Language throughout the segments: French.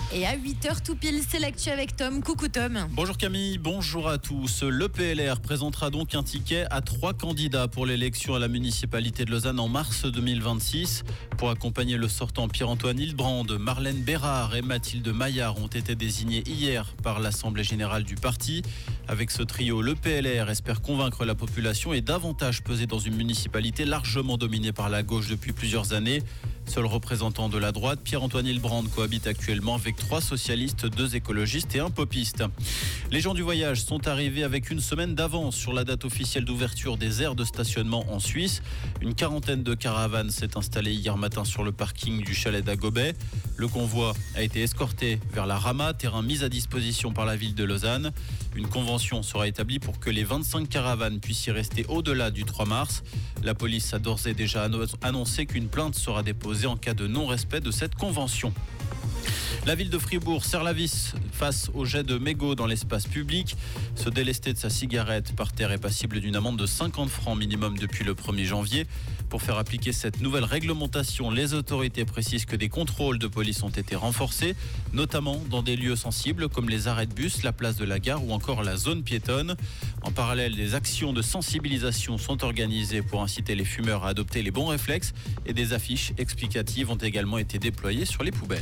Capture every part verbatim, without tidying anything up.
Et à huit heures tout pile, c'est l'actu avec Tom. Coucou Tom. Bonjour Camille, bonjour à tous. Le P L R présentera donc un ticket à trois candidats pour l'élection à la municipalité de Lausanne en mars deux mille vingt-six. Pour accompagner le sortant Pierre-Antoine Hildebrand, Marlène Bérard et Mathilde Maillard ont été désignés hier par l'Assemblée générale du parti. Avec ce trio, le P L R espère convaincre la population et davantage peser dans une municipalité largement dominée par la gauche depuis plusieurs années. Seul représentant de la droite, Pierre-Antoine Hildebrand cohabite actuellement avec trois socialistes, deux écologistes et un popiste. Les gens du voyage sont arrivés avec une semaine d'avance sur la date officielle d'ouverture des aires de stationnement en Suisse. Une quarantaine de caravanes s'est installée hier matin sur le parking du chalet d'Agobet. Le convoi a été escorté vers la Rama, terrain mis à disposition par la ville de Lausanne. Une convention sera établie pour que les vingt-cinq caravanes puissent y rester au-delà du trois mars. La police a d'ores et déjà annoncé qu'une plainte sera déposée en cas de non-respect de cette convention. La ville de Fribourg serre la vis face au jet de mégots dans l'espace public. Se délester de sa cigarette par terre est passible d'une amende de cinquante francs minimum depuis le premier janvier. Pour faire appliquer cette nouvelle réglementation, les autorités précisent que des contrôles de police ont été renforcés, notamment dans des lieux sensibles comme les arrêts de bus, la place de la gare ou encore la zone piétonne. En parallèle, des actions de sensibilisation sont organisées pour inciter les fumeurs à adopter les bons réflexes et des affiches explicatives ont également été déployées sur les poubelles.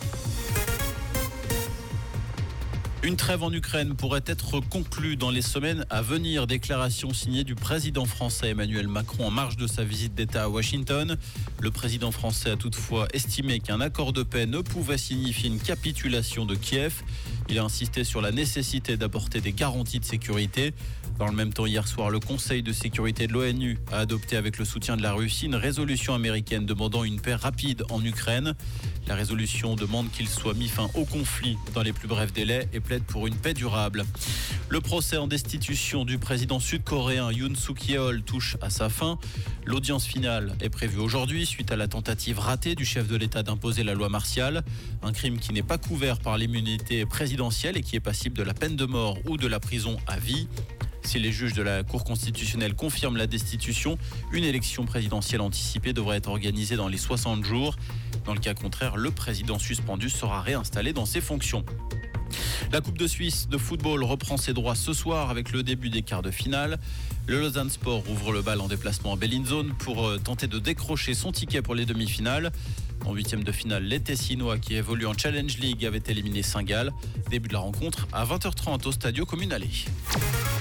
Une trêve en Ukraine pourrait être conclue dans les semaines à venir. Déclaration signée du président français Emmanuel Macron en marge de sa visite d'État à Washington. Le président français a toutefois estimé qu'un accord de paix ne pouvait signifier une capitulation de Kiev. Il a insisté sur la nécessité d'apporter des garanties de sécurité. Dans le même temps, hier soir, le Conseil de sécurité de l'ONU a adopté avec le soutien de la Russie une résolution américaine demandant une paix rapide en Ukraine. La résolution demande qu'il soit mis fin au conflit dans les plus brefs délais et plaide pour une paix durable. Le procès en destitution du président sud-coréen Yoon Suk-yeol touche à sa fin. L'audience finale est prévue aujourd'hui suite à la tentative ratée du chef de l'État d'imposer la loi martiale. Un crime qui n'est pas couvert par l'immunité présidentielle et qui est passible de la peine de mort ou de la prison à vie. Si les juges de la Cour constitutionnelle confirment la destitution, une élection présidentielle anticipée devrait être organisée dans les soixante jours. Dans le cas contraire, le président suspendu sera réinstallé dans ses fonctions. La Coupe de Suisse de football reprend ses droits ce soir avec le début des quarts de finale. Le Lausanne Sport ouvre le bal en déplacement à Bellinzone pour tenter de décrocher son ticket pour les demi-finales. En huitième de finale, les Tessinois qui évoluent en Challenge League avaient éliminé Saint-Gall. Début de la rencontre à vingt heures trente au Stadio Comunale.